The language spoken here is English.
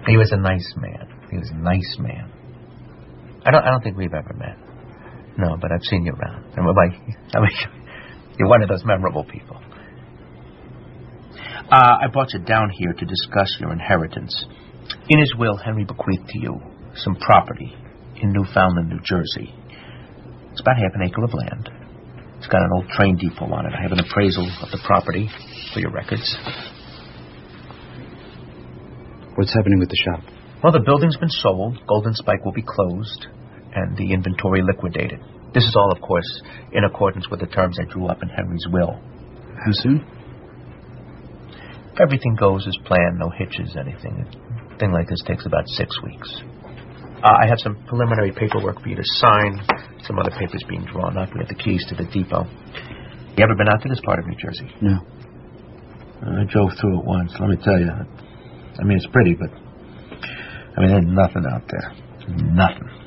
He was a nice man. He was a nice man. I don't think we've ever met. No, but I've seen you around. You're one of those memorable people. I brought you down here to discuss your inheritance. In his will, Henry bequeathed to you some property in Newfoundland, New Jersey. It's about half an acre of land. It's got an old train depot on it. I have an appraisal of the property for your records. What's happening with the shop? Well, the building's been sold, Golden Spike will be closed, and the inventory liquidated. This is all, of course, in accordance with the terms I drew up in Henry's will. How soon? If everything goes as planned, no hitches, anything. A thing like this takes about 6 weeks. I have some preliminary paperwork for you to sign, some other papers being drawn up. We have the keys to the depot. You ever been out to this part of New Jersey? No. I drove through it once, let me tell you. I mean, it's pretty, but... there's nothing out there. Nothing.